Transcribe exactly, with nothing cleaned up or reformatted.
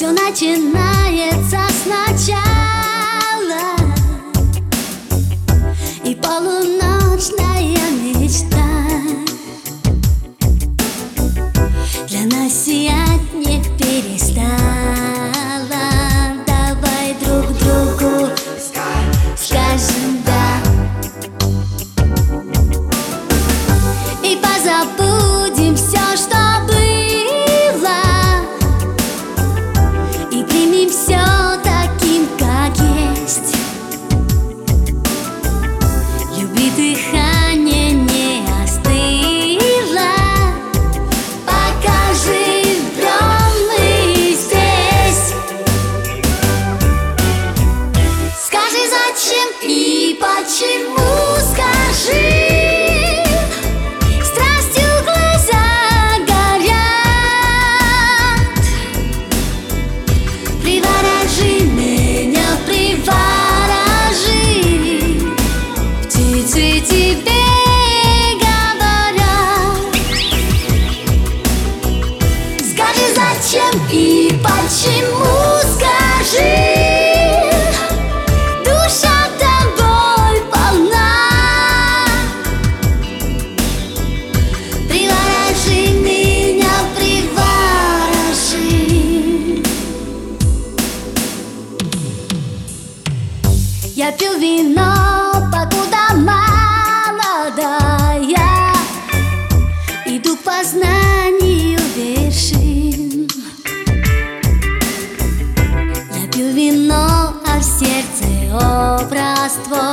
Все начинается сначала, и полуночная мечта для нас сиять не перестала. Давай друг другу скажем да, и позабудем все, что было, и примем все таким, как есть. Люби, дыхание не остыло, пока живем мы здесь. Скажи, зачем и почему, скажи. Зачем и почему, скажи. Душа тобой полна, приворожи меня, приворожи. Я пью вино, покуда молодая, иду к познанию вершин. Я пью вино, а в сердце образ твой.